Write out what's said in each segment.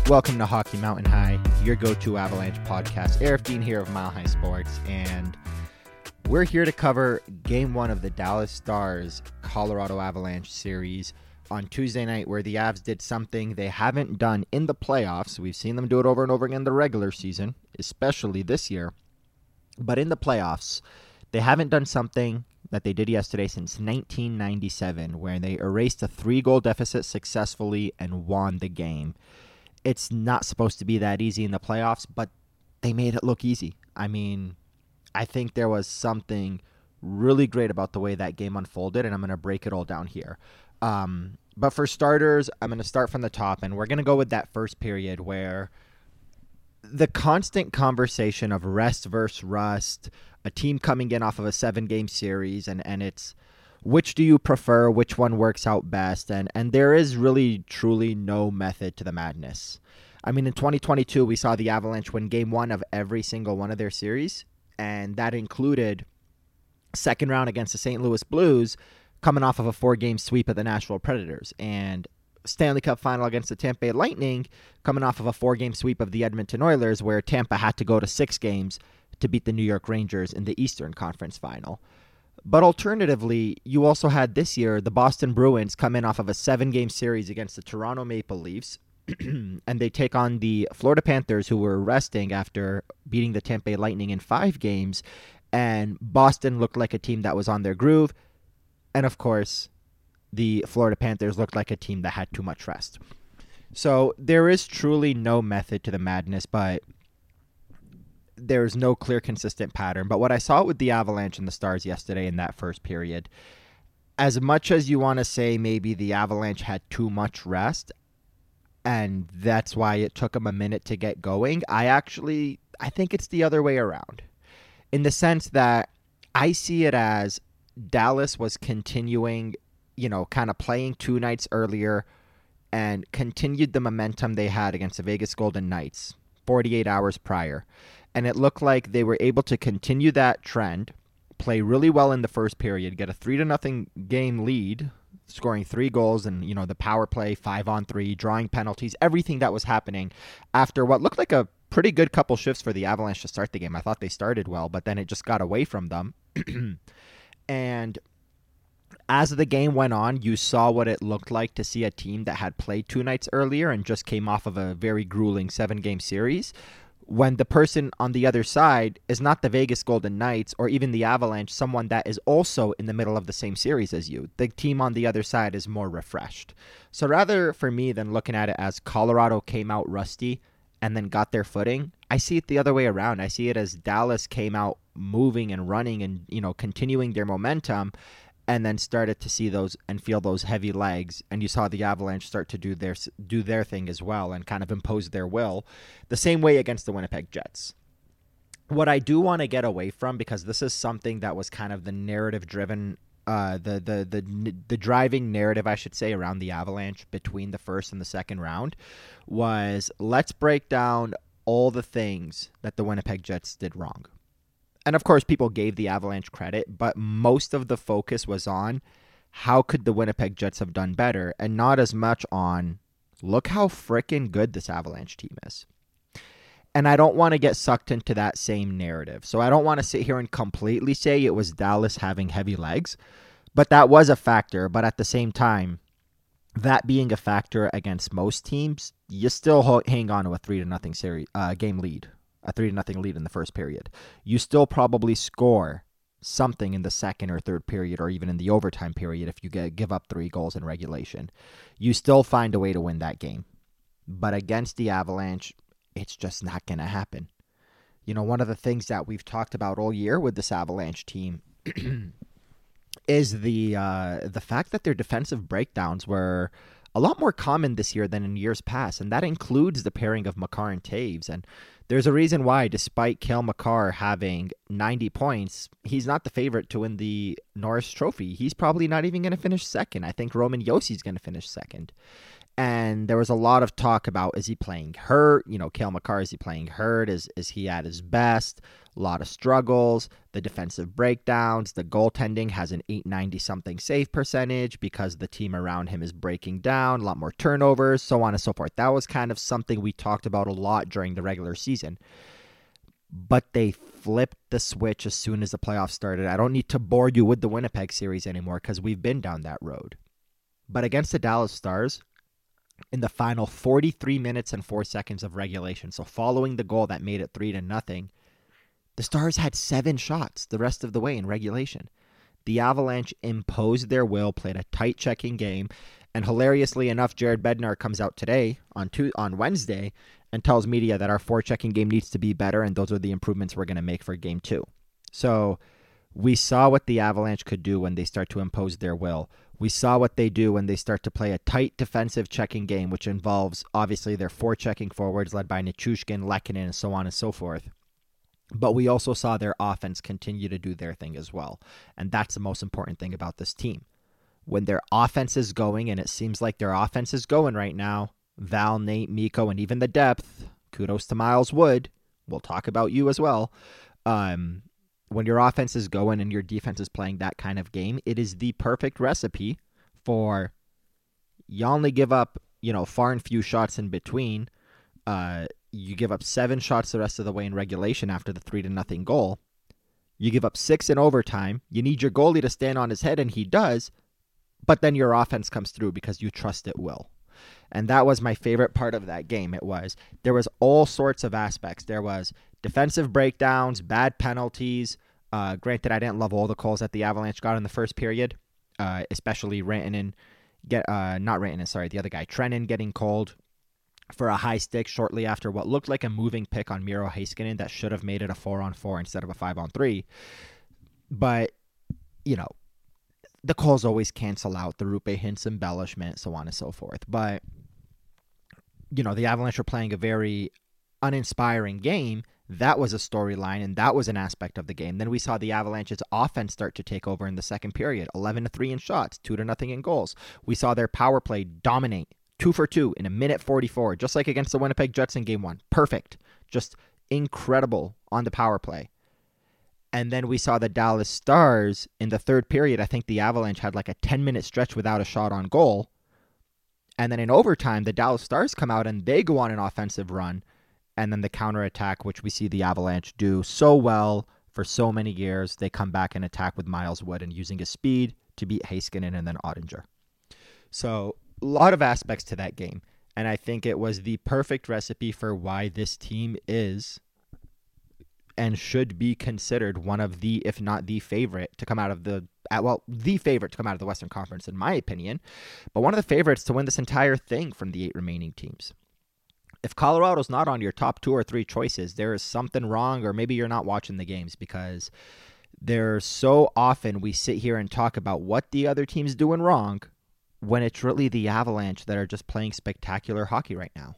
Welcome to Hockey Mountain High, your go-to Avalanche podcast. Eric Dean here of Mile High Sports, and we're here to cover Game 1 of the Dallas Stars Colorado Avalanche series on Tuesday night, where the Avs did something they haven't done in the playoffs. We've seen them do it over and over again in the regular season, especially this year. But in the playoffs, they haven't done something that they did yesterday since 1997, where they erased a 3-goal deficit successfully and won the game. It's not supposed to be that easy in the playoffs, but they made it look easy. I mean, I think there was something really great about the way that game unfolded, and I'm going to break it all down here. But for starters, I'm going to start from the top, and we're going to go with that first period where the constant conversation of rest versus rust, a team coming in off of a 7-game series, and it's which do you prefer, which one works out best, and there is really, truly no method to the madness. I mean, in 2022, we saw the Avalanche win Game 1 of every single one of their series, and that included second round against the St. Louis Blues, coming off of a 4-game sweep of the Nashville Predators, and Stanley Cup final against the Tampa Bay Lightning, coming off of a 4-game sweep of the Edmonton Oilers, where Tampa had to go to 6 games to beat the New York Rangers in the Eastern Conference final. But alternatively, you also had this year the Boston Bruins come in off of a 7-game series against the Toronto Maple Leafs, and they take on the Florida Panthers, who were resting after beating the Tampa Bay Lightning in 5 games, and Boston looked like a team that was on their groove, and of course, the Florida Panthers looked like a team that had too much rest. So there is truly no method to the madness, but there's no clear, consistent pattern. But what I saw with the Avalanche and the Stars yesterday in that first period, as much as you want to say maybe the Avalanche had too much rest, and that's why it took them a minute to get going, I think it's the other way around. In the sense that I see it as Dallas was continuing, kind of playing 2 nights earlier and continued the momentum they had against the Vegas Golden Knights 48 hours prior. And it looked like they were able to continue that trend, play really well in the first period, get a 3-0 game lead, scoring 3 goals and, the power play, 5-on-3, drawing penalties, everything that was happening after what looked like a pretty good couple shifts for the Avalanche to start the game. I thought they started well, but then it just got away from them. And as the game went on, you saw what it looked like to see a team that had played 2 nights earlier and just came off of a very grueling 7-game series, when the person on the other side is not the Vegas Golden Knights or even the Avalanche, someone that is also in the middle of the same series as you. The team on the other side is more refreshed. So rather for me than looking at it as Colorado came out rusty and then got their footing, I see it the other way around. I see it as Dallas came out moving and running and, continuing their momentum, and then started to see those and feel those heavy legs, and you saw the Avalanche start to do their thing as well and kind of impose their will, the same way against the Winnipeg Jets. What I do want to get away from, because this is something that was kind of the narrative-driven, the driving narrative, I should say, around the Avalanche between the first and the second round, was let's break down all the things that the Winnipeg Jets did wrong. And of course, people gave the Avalanche credit, but most of the focus was on how could the Winnipeg Jets have done better, and not as much on look how freaking good this Avalanche team is. And I don't want to get sucked into that same narrative. So I don't want to sit here and completely say it was Dallas having heavy legs, but that was a factor. But at the same time, that being a factor against most teams, you still hang on to a 3-0 series game lead. A 3-0 lead in the first period. You still probably score something in the second or third period, or even in the overtime period if you give up 3 goals in regulation. You still find a way to win that game. But against the Avalanche, it's just not going to happen. One of the things that we've talked about all year with this Avalanche team is the fact that their defensive breakdowns were a lot more common this year than in years past, and that includes the pairing of Makar and Taves. And there's a reason why, despite Cale Makar having 90 points, he's not the favorite to win the Norris Trophy. He's probably not even going to finish second. I think Roman Jossi's going to finish second. And there was a lot of talk about, is he playing hurt? Cale Makar, is he playing hurt? Is he at his best? A lot of struggles, the defensive breakdowns, the goaltending has an 890-something save percentage because the team around him is breaking down, a lot more turnovers, so on and so forth. That was kind of something we talked about a lot during the regular season. But they flipped the switch as soon as the playoffs started. I don't need to bore you with the Winnipeg series anymore because we've been down that road. But against the Dallas Stars, in the final 43 minutes and 4 seconds of regulation, so following the goal that made it 3-0, the Stars had 7 shots the rest of the way in regulation. The Avalanche imposed their will, played a tight checking game, and hilariously enough, Jared Bednar comes out today on Wednesday and tells media that our forechecking game needs to be better, and those are the improvements we're going to make for Game 2. So we saw what the Avalanche could do when they start to impose their will. We saw what they do when they start to play a tight defensive checking game, which involves obviously their forechecking forwards led by Nichushkin, Lehkonen, and so on and so forth. But we also saw their offense continue to do their thing as well. And that's the most important thing about this team. When their offense is going, and it seems like their offense is going right now, Val, Nate, Mikko, and even the depth, kudos to Miles Wood. We'll talk about you as well. When your offense is going and your defense is playing that kind of game, it is the perfect recipe for you only give up, far and few shots in between. You give up 7 shots the rest of the way in regulation after the 3-0 goal. You give up 6 in overtime. You need your goalie to stand on his head, and he does. But then your offense comes through because you trust it will. And that was my favorite part of that game. There was all sorts of aspects. There was defensive breakdowns, bad penalties. Granted, I didn't love all the calls that the Avalanche got in the first period, especially Trennan getting called for a high stick shortly after what looked like a moving pick on Miro Heiskanen that should have made it a 4-on-4 instead of a 5-on-3. But, the calls always cancel out the Roope Hintz embellishment, so on and so forth. But, the Avalanche were playing a very uninspiring game. That was a storyline, and that was an aspect of the game. Then we saw the Avalanche's offense start to take over in the second period. 11-3 in shots, 2-0 in goals. We saw their power play dominate. 2 for 2 in a minute 44, just like against the Winnipeg Jets in Game 1. Perfect. Just incredible on the power play. And then we saw the Dallas Stars in the third period. I think the Avalanche had like a 10-minute stretch without a shot on goal. And then in overtime, the Dallas Stars come out and they go on an offensive run. And then the counterattack, which we see the Avalanche do so well for so many years, they come back and attack with Miles Wood and using his speed to beat Heiskanen and then Ottinger. So a lot of aspects to that game, and I think it was the perfect recipe for why this team is and should be considered one of the, if not the favorite to come out of the favorite to come out of the Western Conference, in my opinion, but one of the favorites to win this entire thing from the 8 remaining teams. If Colorado's not on your top 2 or 3 choices, there is something wrong, or maybe you're not watching the games, because there's so often we sit here and talk about what the other team's doing wrong, when it's really the Avalanche that are just playing spectacular hockey right now.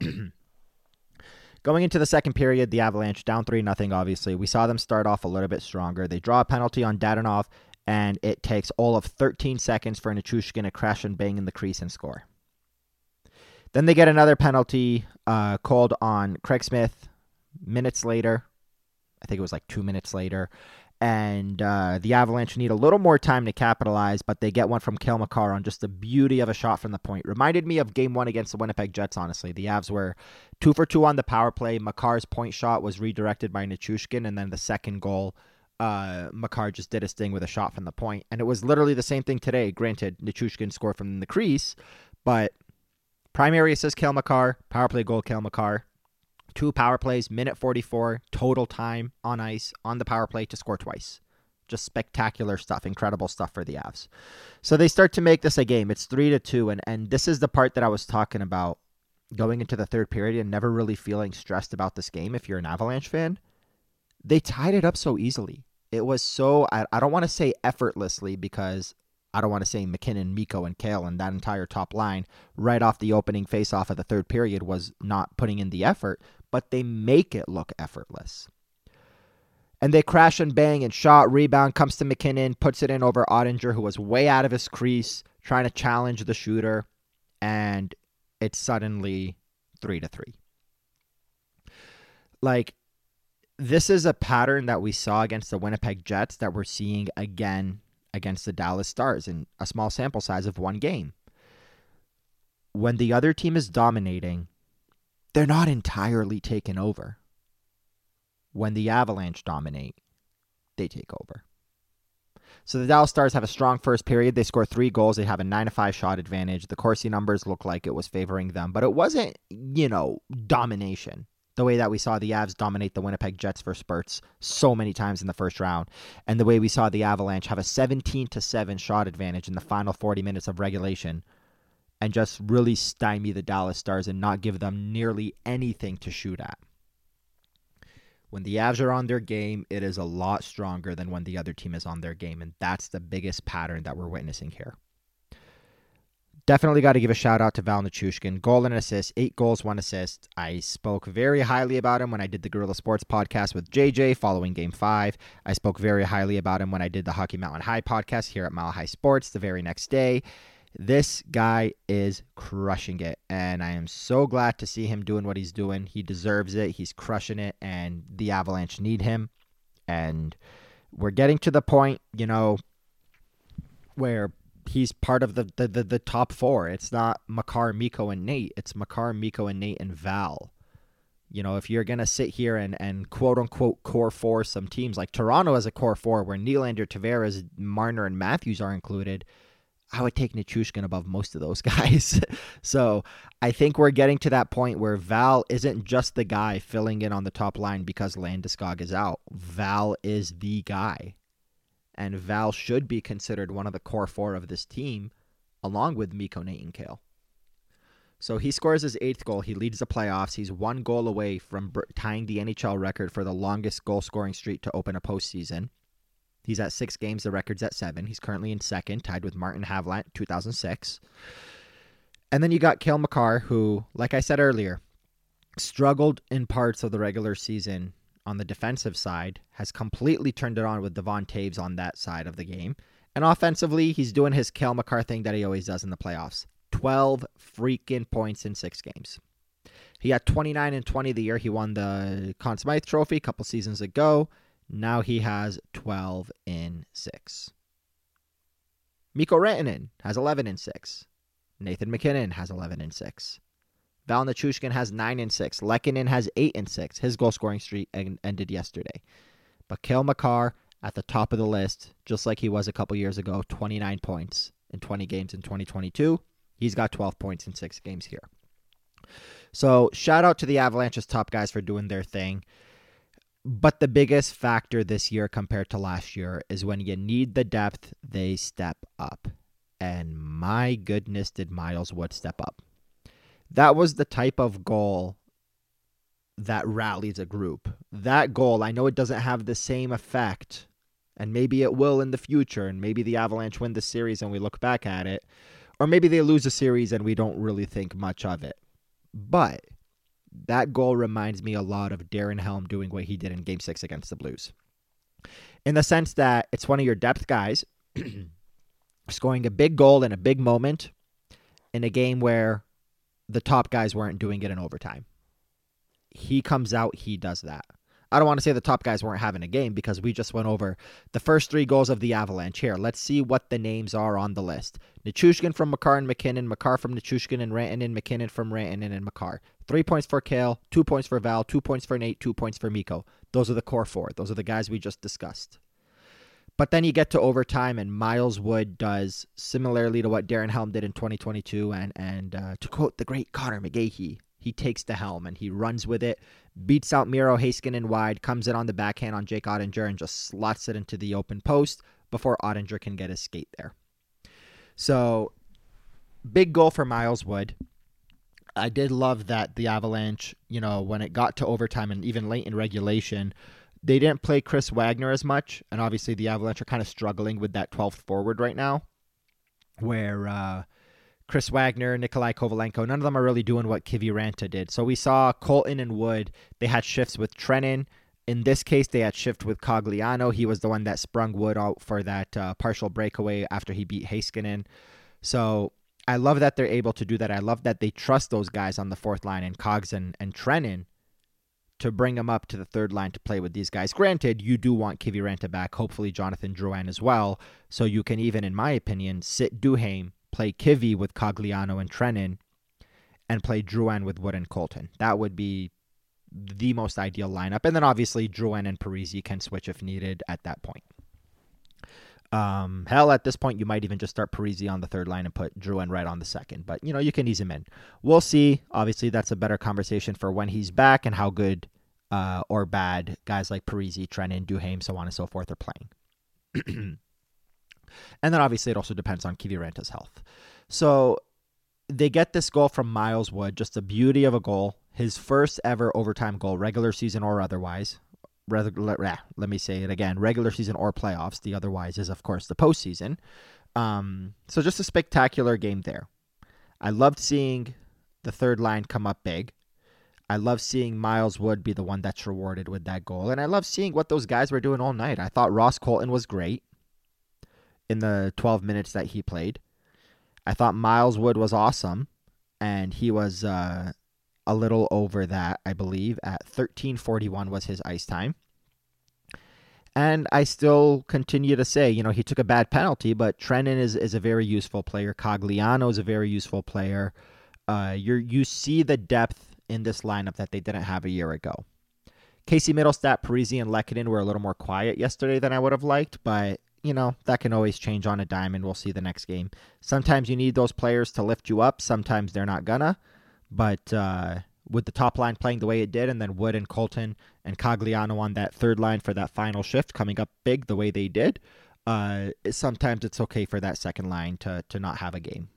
Going into the second period, the Avalanche down 3-0, obviously. We saw them start off a little bit stronger. They draw a penalty on Dadonov, and it takes all of 13 seconds for Nichushkin to crash and bang in the crease and score. Then they get another penalty called on Craig Smith minutes later. I think it was like 2 minutes later. And the Avalanche need a little more time to capitalize, but they get one from Cale Makar on just the beauty of a shot from the point. Reminded me of Game 1 against the Winnipeg Jets, honestly. The Avs were 2 for 2 on the power play. Makar's point shot was redirected by Nichushkin, and then the second goal, Makar just did his thing with a shot from the point. And it was literally the same thing today. Granted, Nichushkin scored from the crease, but primary assist Cale Makar, power play goal Cale Makar. 2 power plays, minute 44, total time on ice on the power play to score twice. Just spectacular stuff, incredible stuff for the Avs. So they start to make this a game. It's 3-2, and this is the part that I was talking about going into the third period and never really feeling stressed about this game if you're an Avalanche fan. They tied it up so easily. It was so, I don't want to say effortlessly, because I don't want to say McKinnon, Mikko, and Cale and that entire top line right off the opening face-off of the third period was not putting in the effort, but they make it look effortless. And they crash and bang, and shot, rebound, comes to McKinnon, puts it in over Ottinger, who was way out of his crease, trying to challenge the shooter. and it's suddenly 3-3. Like, this is a pattern that we saw against the Winnipeg Jets that we're seeing again against the Dallas Stars in a small sample size of one game. When the other team is dominating, they're not entirely taken over. When the Avalanche dominate, they take over. So the Dallas Stars have a strong first period. They score 3 goals. They have a 9-5 shot advantage. The Corsi numbers look like it was favoring them, but it wasn't, domination. The way that we saw the Avs dominate the Winnipeg Jets for spurts so many times in the first round, and the way we saw the Avalanche have a 17-7 shot advantage in the final 40 minutes of regulation and just really stymie the Dallas Stars and not give them nearly anything to shoot at. When the Avs are on their game, it is a lot stronger than when the other team is on their game, and that's the biggest pattern that we're witnessing here. Definitely got to give a shout out to Val Nichushkin. Goal and assist, 8 goals, 1 assist. I spoke very highly about him when I did the Guerrilla Sports podcast with JJ following Game 5. I spoke very highly about him when I did the Hockey Mountain High podcast here at Mile High Sports the very next day. This guy is crushing it, and I am so glad to see him doing what he's doing. He deserves it. He's crushing it, and the Avalanche need him. And we're getting to the point, where he's part of the top 4. It's not Makar, Mikko, and Nate. It's Makar, Mikko, and Nate, and Val. If you're going to sit here and quote-unquote core 4 some teams, like Toronto as a core 4, where Nylander, Tavares, Marner, and Matthews are included, I would take Nichushkin above most of those guys. So I think we're getting to that point where Val isn't just the guy filling in on the top line because Landeskog is out. Val is the guy. And Val should be considered one of the core 4 of this team, along with Mikko, Nate, and Kale. So he scores his 8th goal. He leads the playoffs. He's 1 goal away from tying the NHL record for the longest goal-scoring streak to open a postseason. He's at 6 games. The record's at 7. He's currently in second, tied with Martin Havlat, 2006. And then you got Cale Makar, who, like I said earlier, struggled in parts of the regular season on the defensive side, has completely turned it on with Devon Toews on that side of the game. And offensively, he's doing his Cale Makar thing that he always does in the playoffs. 12 freaking points in 6 games. He had 29 and 20 the year he won the Conn Smythe Trophy a couple seasons ago. Now he has 12 in 6. Mikko Rantanen has 11 in 6. Nathan MacKinnon has 11 in 6. Val Nichushkin has 9 in 6. Lehkonen has 8 in 6. His goal-scoring streak ended yesterday. But Cale Makar at the top of the list, just like he was a couple years ago, 29 points in 20 games in 2022. He's got 12 points in 6 games here. So shout out to the Avalanche's top guys for doing their thing. But the biggest factor this year compared to last year is when you need the depth, they step up. And my goodness, did Miles Wood step up. That was the type of goal that rallies a group. That goal, I know it doesn't have the same effect, and maybe it will in the future, and maybe the Avalanche win the series and we look back at it, or maybe they lose a series and we don't really think much of it. But that goal reminds me a lot of Darren Helm doing what he did in Game 6 against the Blues. In the sense that it's one of your depth guys scoring a big goal in a big moment in a game where the top guys weren't doing it in overtime. He comes out, he does that. I don't want to say the top guys weren't having a game because we just went over the first 3 goals of the Avalanche. Here, let's see what the names are on the list. Nichushkin from Makar and MacKinnon, Makar from Nichushkin and Rantanen, MacKinnon from Rantanen and Makar. 3 points for Cale, 2 points for Val, 2 points for Nate, 2 points for Mikko. Those are the core 4. Those are the guys we just discussed. But then you get to overtime and Miles Wood does similarly to what Darren Helm did in 2022 and to quote the great Connor McGahey, he takes the helm and he runs with it, beats out Miro Heiskanen wide, comes in on the backhand on Jake Ottinger and just slots it into the open post before Ottinger can get his skate there. So, big goal for Miles Wood. I did love that the Avalanche, when it got to overtime and even late in regulation, they didn't play Chris Wagner as much. And obviously the Avalanche are kind of struggling with that 12th forward right now, where Chris Wagner, Nikolai Kovalenko, none of them are really doing what Kiviranta did. So we saw Colton and Wood, they had shifts with Trenin. In this case, they had shift with Cogliano. He was the one that sprung Wood out for that partial breakaway after he beat Heiskanen. So I love that they're able to do that. I love that they trust those guys on the fourth line and Cogs and Trenin to bring them up to the third line to play with these guys. Granted, you do want Kiviranta back, hopefully Jonathan Drouin as well, so you can even, in my opinion, sit Duhaime, play Kivi with Cogliano and Trenin, and play Drouin with Wood and Colton. That would be the most ideal lineup. And then obviously Drouin and Parise can switch if needed at that point. Hell, at this point, you might even just start Parise on the third line and put Drouin right on the second. But, you can ease him in. We'll see. Obviously, that's a better conversation for when he's back and how good or bad guys like Parise, Trenin, Duhaime, so on and so forth are playing. And then obviously it also depends on Kiviranta's health. So they get this goal from Miles Wood, just a beauty of a goal. His first ever overtime goal, regular season or otherwise. Let me say it again, regular season or playoffs. The otherwise is, of course, the postseason. So just a spectacular game there. I loved seeing the third line come up big. I love seeing Miles Wood be the one that's rewarded with that goal. And I love seeing what those guys were doing all night. I thought Ross Colton was great in the 12 minutes that he played. I thought Miles Wood was awesome. And he was a little over that, I believe, at 13:41 was his ice time. And I still continue to say, he took a bad penalty, but Trenin is a very useful player. Cogliano is a very useful player. You see the depth in this lineup that they didn't have a year ago. Casey Middlestat, Parise, and Lehkonen were a little more quiet yesterday than I would have liked, but that can always change on a dime, and we'll see the next game. Sometimes you need those players to lift you up. Sometimes they're not gonna. But with the top line playing the way it did, and then Wood and Colton and Cogliano on that third line for that final shift coming up big the way they did, sometimes it's okay for that second line to not have a game.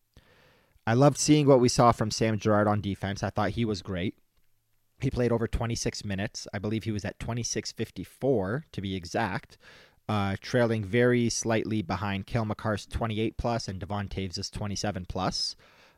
I loved seeing what we saw from Sam Girard on defense. I thought he was great. He played over 26 minutes. I believe he was at 26:54 to be exact, trailing very slightly behind Cale Makar's 28+ and Devon Toews' 27+.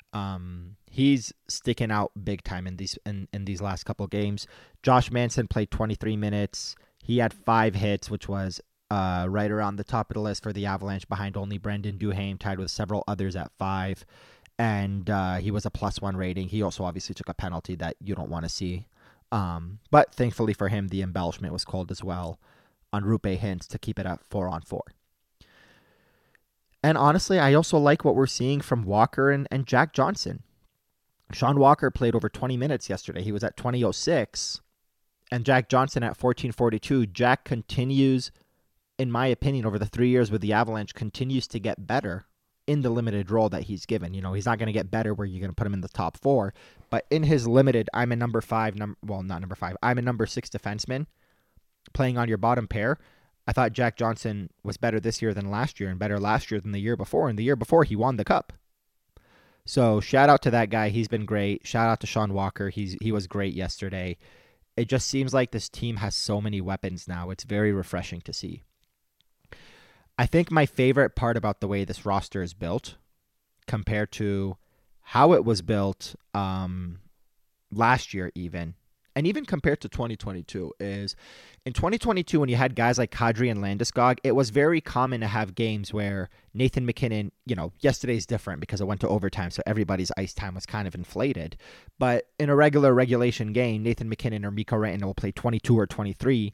He's sticking out big time in these last couple games. Josh Manson played 23 minutes. He had 5 hits, which was right around the top of the list for the Avalanche, behind only Brendan Duhaime, tied with several others at 5. And he was a +1 rating. He also obviously took a penalty that you don't want to see. But thankfully for him, the embellishment was called as well on Roope Hintz to keep it at 4-on-4. And honestly, I also like what we're seeing from Walker and Jack Johnson. Sean Walker played over 20 minutes yesterday. He was at 20:06. And Jack Johnson at 14:42. Jack continues, in my opinion, over the 3 years with the Avalanche, continues to get better in the limited role that he's given. He's not going to get better where you're going to put him in the top 4. But in his limited, I'm a number 5, not number 5, I'm a number 6 defenseman playing on your bottom pair. I thought Jack Johnson was better this year than last year, and better last year than the year before. And the year before, he won the cup. So shout out to that guy. He's been great. Shout out to Sean Walker. He was great yesterday. It just seems like this team has so many weapons now. It's very refreshing to see. I think my favorite part about the way this roster is built compared to how it was built last year even, and even compared to 2022, is in 2022 when you had guys like Kadri and Landeskog, it was very common to have games where Nathan MacKinnon, yesterday's different because it went to overtime, so everybody's ice time was kind of inflated. But in a regular regulation game, Nathan MacKinnon or Mikko Rantanen will play 22 or 23.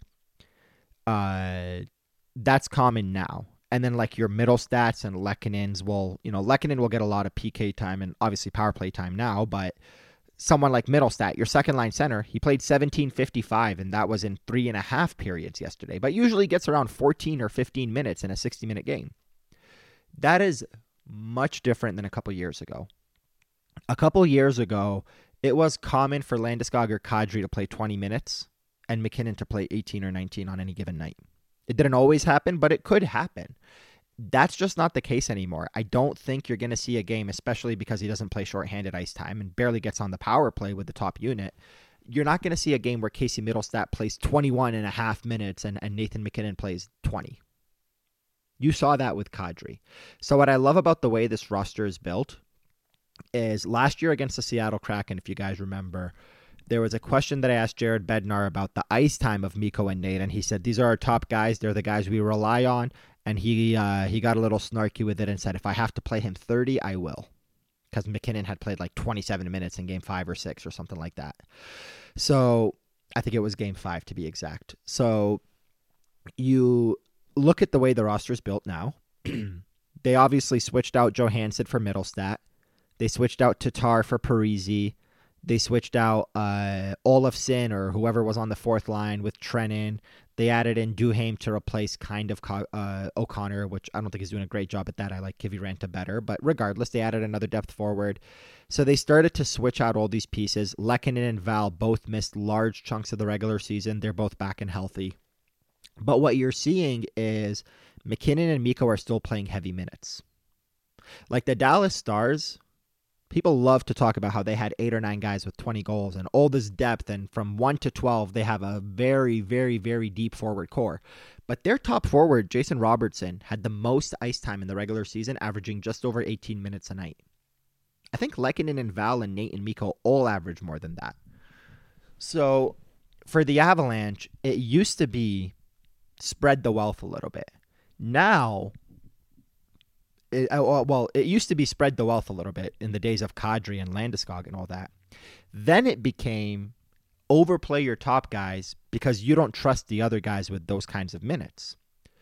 That's common now. And then like your middle stats and Lehkonen's Lehkonen will get a lot of PK time and obviously power play time now, but someone like Middlestat, your second line center, he played 17:55, and that was in 3.5 periods yesterday, but usually gets around 14 or 15 minutes in a 60-minute game. That is much different than a couple years ago. A couple years ago, it was common for Landeskog or Kadri to play 20 minutes and MacKinnon to play 18 or 19 on any given night. It didn't always happen, but it could happen. That's just not the case anymore. I don't think you're going to see a game, especially because he doesn't play shorthanded ice time and barely gets on the power play with the top unit. You're not going to see a game where Casey Middlestat plays 21.5 minutes and Nathan MacKinnon plays 20. You saw that with Kadri. So what I love about the way this roster is built is last year against the Seattle Kraken, if you guys remember, there was a question that I asked Jared Bednar about the ice time of Mikko and Nate, and he said, these are our top guys. They're the guys we rely on. And he got a little snarky with it and said, if I have to play him 30, I will. because McKinnon had played like 27 minutes in game 5 or 6 or something like that. So I think it was game 5 to be exact. So you look at the way the roster is built now. They obviously switched out Johansson for Middlestat. They switched out Tatar for Parisi. They switched out Olafsson or whoever was on the fourth line with Trennan. They added in Duhaime to replace kind of O'Connor, which I don't think he's doing a great job at that. I like Kiviranta better. But regardless, they added another depth forward. So they started to switch out all these pieces. Lehkonen and Val both missed large chunks of the regular season. They're both back and healthy. But what you're seeing is McKinnon and Mikko are still playing heavy minutes. Like the Dallas Stars, people love to talk about how they had 8 or 9 guys with 20 goals and all this depth, and from 1 to 12, they have a very, very, very deep forward core. But their top forward, Jason Robertson, had the most ice time in the regular season, averaging just over 18 minutes a night. I think Lehkonen and Val and Nate and Mikko all average more than that. So for the Avalanche, it used to be spread the wealth a little bit. Now, it used to be spread the wealth a little bit in the days of Kadri and Landeskog and all that. Then it became overplay your top guys because you don't trust the other guys with those kinds of minutes.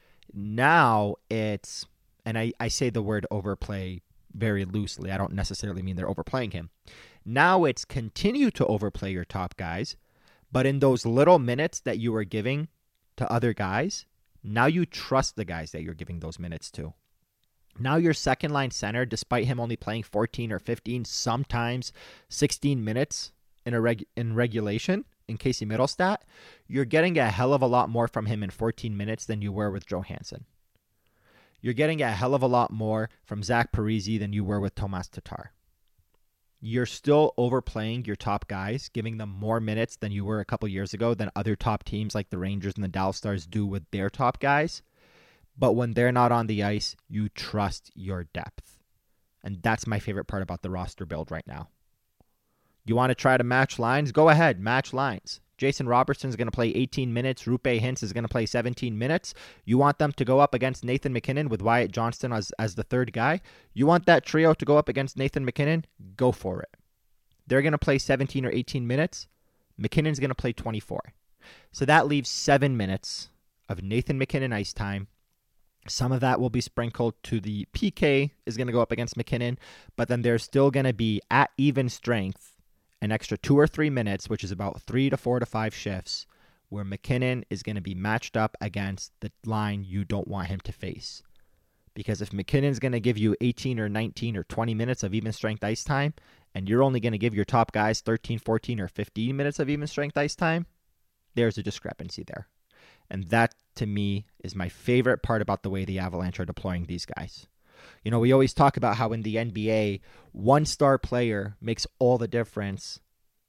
Now it's, and I say the word overplay very loosely. I don't necessarily mean they're overplaying him. Now it's continue to overplay your top guys, but in those little minutes that you were giving to other guys, now you trust the guys that you're giving those minutes to. Now your second line center, despite him only playing 14 or 15, sometimes 16 minutes in regulation, in Casey Middlestat, you're getting a hell of a lot more from him in 14 minutes than you were with Johansson. You're getting a hell of a lot more from Zach Parise than you were with Tomas Tatar. You're still overplaying your top guys, giving them more minutes than you were a couple years ago than other top teams like the Rangers and the Dallas Stars do with their top guys. But when they're not on the ice, you trust your depth. And that's my favorite part about the roster build right now. You want to try to match lines? Go ahead, match lines. Jason Robertson is going to play 18 minutes. Roope Hintz is going to play 17 minutes. You want them to go up against Nathan MacKinnon with Wyatt Johnston as the third guy? You want that trio to go up against Nathan MacKinnon? Go for it. They're going to play 17 or 18 minutes. McKinnon's going to play 24. So that leaves 7 minutes of Nathan MacKinnon ice time. Some of that will be sprinkled to the PK is going to go up against MacKinnon, but then there's still going to be at even strength an extra 2 or 3 minutes, which is about 3 to 4 to 5 shifts, where MacKinnon is going to be matched up against the line you don't want him to face. Because if McKinnon's going to give you 18 or 19 or 20 minutes of even strength ice time, and you're only going to give your top guys 13, 14, or 15 minutes of even strength ice time, there's a discrepancy there. And that, to me, is my favorite part about the way the Avalanche are deploying these guys. You know, we always talk about how in the NBA, one star player makes all the difference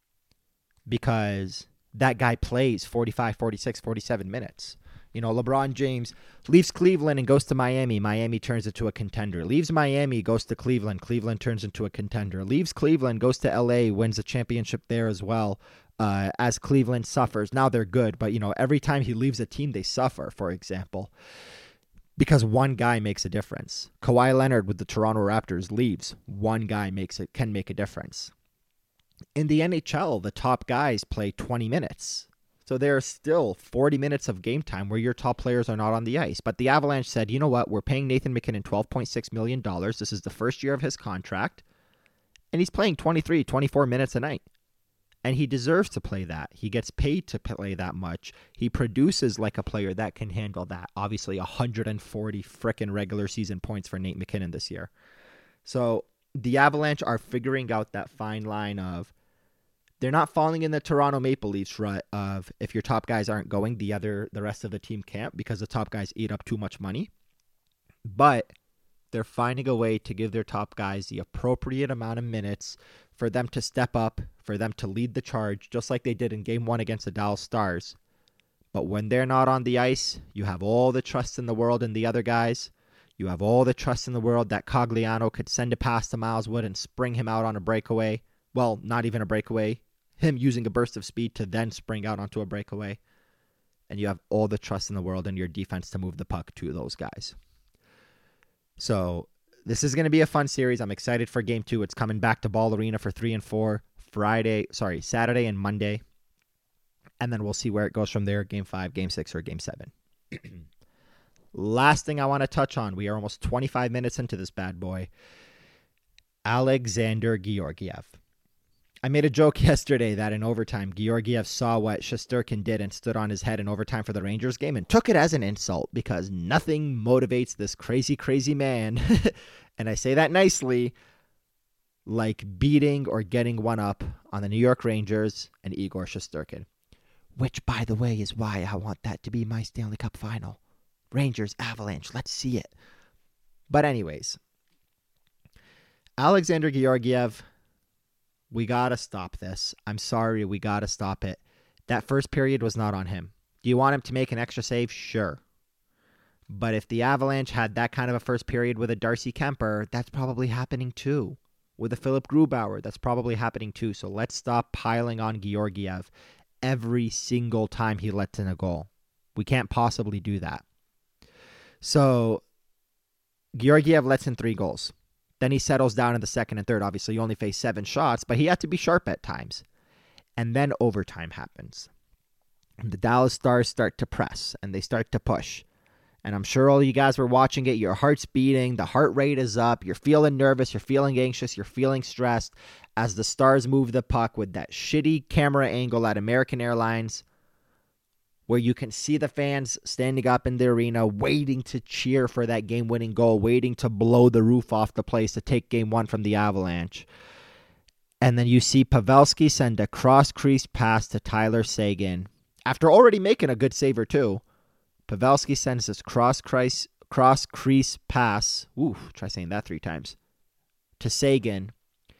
because that guy plays 45, 46, 47 minutes. You know, LeBron James leaves Cleveland and goes to Miami. Miami turns into a contender. Leaves Miami, goes to Cleveland. Cleveland turns into a contender. Leaves Cleveland, goes to LA, wins a championship there as well. As Cleveland suffers. Now they're good, but you know, every time he leaves a team, they suffer, for example, because one guy makes a difference. Kawhi Leonard with the Toronto Raptors leaves. One guy can make a difference. In the NHL, the top guys play 20 minutes. So there are still 40 minutes of game time where your top players are not on the ice. But the Avalanche said, you know what? We're paying Nathan MacKinnon $12.6 million. This is the first year of his contract. And he's playing 23, 24 minutes a night. And he deserves to play that. He gets paid to play that much. He produces like a player that can handle that. Obviously, 140 frickin' regular season points for Nate MacKinnon this year. So the Avalanche are figuring out that fine line of they're not falling in the Toronto Maple Leafs rut of if your top guys aren't going, the rest of the team can't because the top guys eat up too much money. But they're finding a way to give their top guys the appropriate amount of minutes for them to step up, for them to lead the charge, just like they did in Game 1 against the Dallas Stars. But when they're not on the ice, you have all the trust in the world in the other guys. You have all the trust in the world that Cogliano could send a pass to Miles Wood and spring him out on a breakaway. Well, not even a breakaway. Him using a burst of speed to then spring out onto a breakaway. And you have all the trust in the world in your defense to move the puck to those guys. So this is going to be a fun series. I'm excited for Game 2. It's coming back to Ball Arena for 3 and 4, Saturday and Monday. And then we'll see where it goes from there, Game 5, Game 6, or Game 7. Last thing I want to touch on, we are almost 25 minutes into this bad boy. Alexander Georgiev. I made a joke yesterday that in overtime, Georgiev saw what Shesterkin did and stood on his head in overtime for the Rangers game and took it as an insult because nothing motivates this crazy, crazy man. And I say that nicely, like beating or getting one up on the New York Rangers and Igor Shesterkin. Which, by the way, is why I want that to be my Stanley Cup final. Rangers, Avalanche, let's see it. But anyways, Alexander Georgiev, we got to stop this. I'm sorry, we got to stop it. That first period was not on him. Do you want him to make an extra save? Sure. But if the Avalanche had that kind of a first period with a Darcy Kemper, that's probably happening too. With a Philip Grubauer, that's probably happening too. So let's stop piling on Georgiev every single time he lets in a goal. We can't possibly do that. So Georgiev lets in 3 goals. Then he settles down in the second and third. Obviously, you only face 7 shots, but he had to be sharp at times. And then overtime happens. And the Dallas Stars start to press, and they start to push. And I'm sure all you guys were watching it. Your heart's beating. The heart rate is up. You're feeling nervous. You're feeling anxious. You're feeling stressed as the Stars move the puck with that shitty camera angle at American Airlines, where you can see the fans standing up in the arena waiting to cheer for that game-winning goal, waiting to blow the roof off the place to take Game 1 from the Avalanche. And then you see Pavelski send a cross-crease pass to Tyler Seguin. After already making a good save or two, Pavelski sends this cross-crease pass, try saying that 3 times, to Seguin.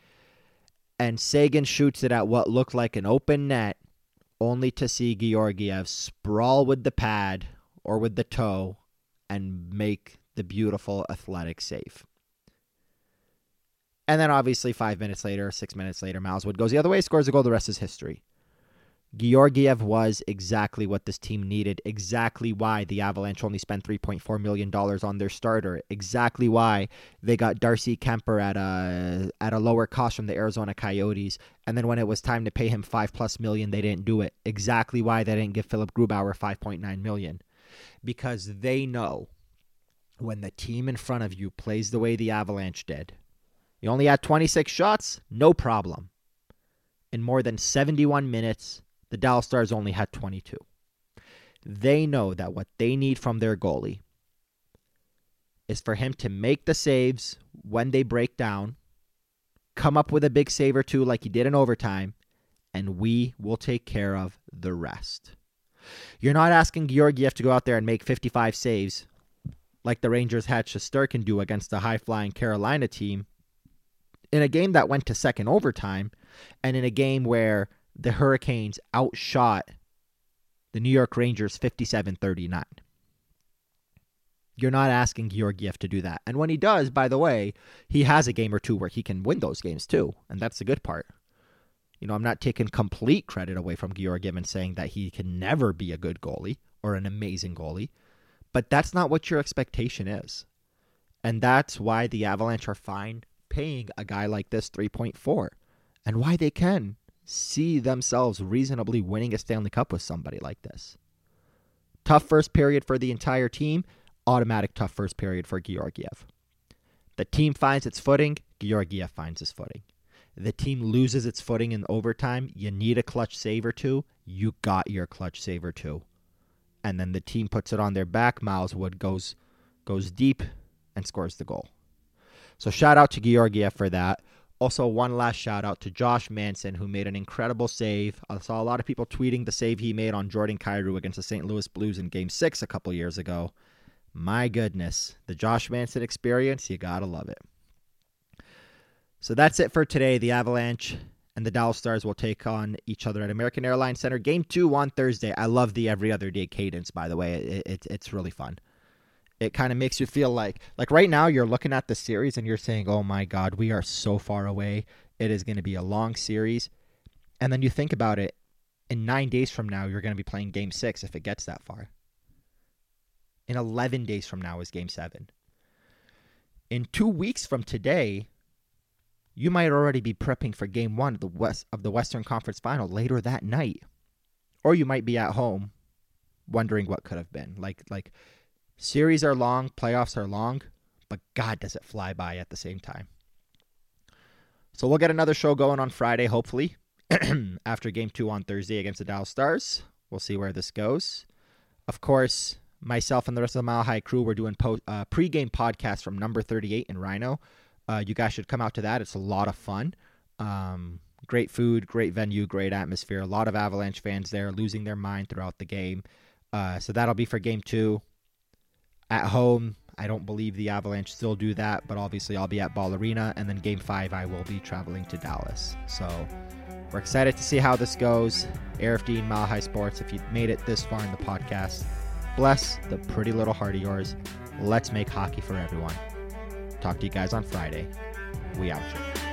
And Seguin shoots it at what looked like an open net, only to see Georgiev sprawl with the pad or with the toe and make the beautiful athletic save. And then obviously 5 minutes later, 6 minutes later, Miles Wood goes the other way, scores a goal, the rest is history. Georgiev was exactly what this team needed, exactly why the Avalanche only spent $3.4 million on their starter, exactly why they got Darcy Kemper at a lower cost from the Arizona Coyotes, and then when it was time to pay him $5+ million, they didn't do it. Exactly why they didn't give Philip Grubauer $5.9 million. Because they know when the team in front of you plays the way the Avalanche did, you only had 26 shots, no problem. In more than 71 minutes, the Dallas Stars only had 22. They know that what they need from their goalie is for him to make the saves when they break down, come up with a big save or two like he did in overtime, and we will take care of the rest. You're not asking Georgiev to go out there and make 55 saves like the Rangers had Shesterkin do against a high-flying Carolina team in a game that went to second overtime and in a game where the Hurricanes outshot the New York Rangers 57-39. You're not asking Georgiev to do that. And when he does, by the way, he has a game or two where he can win those games too. And that's the good part. You know, I'm not taking complete credit away from Georgiev and saying that he can never be a good goalie or an amazing goalie. But that's not what your expectation is. And that's why the Avalanche are fine paying a guy like this 3.4. And why they can see themselves reasonably winning a Stanley Cup with somebody like this. Tough first period for the entire team. Automatic tough first period for Georgiev. The team finds its footing. Georgiev finds his footing. The team loses its footing in overtime. You need a clutch save or two. You got your clutch save or two. And then the team puts it on their back. Miles Wood goes deep and scores the goal. So shout out to Georgiev for that. Also, one last shout out to Josh Manson, who made an incredible save. I saw a lot of people tweeting the save he made on Jordan Kyrou against the St. Louis Blues in Game 6 a couple years ago. My goodness, the Josh Manson experience, you gotta love it. So that's it for today. The Avalanche and the Dallas Stars will take on each other at American Airlines Center. Game 2 on Thursday. I love the every other day cadence, by the way. It's really fun. It kind of makes you feel like right now you're looking at the series and you're saying, oh my God, we are so far away. It is going to be a long series. And then you think about it, in 9 days from now, you're going to be playing Game 6 if it gets that far. In 11 days from now is Game 7. in 2 weeks from today, you might already be prepping for Game 1 of the Western Conference Final later that night. Or you might be at home wondering what could have been. Like series are long, playoffs are long, but God, does it fly by at the same time. So we'll get another show going on Friday, hopefully, after Game 2 on Thursday against the Dallas Stars. We'll see where this goes. Of course, myself and the rest of the Mile High crew, we're doing pre-game podcasts from number 38 in Rhino. You guys should come out to that. It's a lot of fun. Great food, great venue, great atmosphere. A lot of Avalanche fans there losing their mind throughout the game. So that'll be for Game 2. At home, I don't believe the Avalanche still do that, but obviously I'll be at Ball Arena, and then Game 5 I will be traveling to Dallas. So we're excited to see how this goes. Arif Dean, Mile High Sports, if you made it this far in the podcast, bless the pretty little heart of yours. Let's make hockey for everyone. Talk to you guys on Friday. We out here.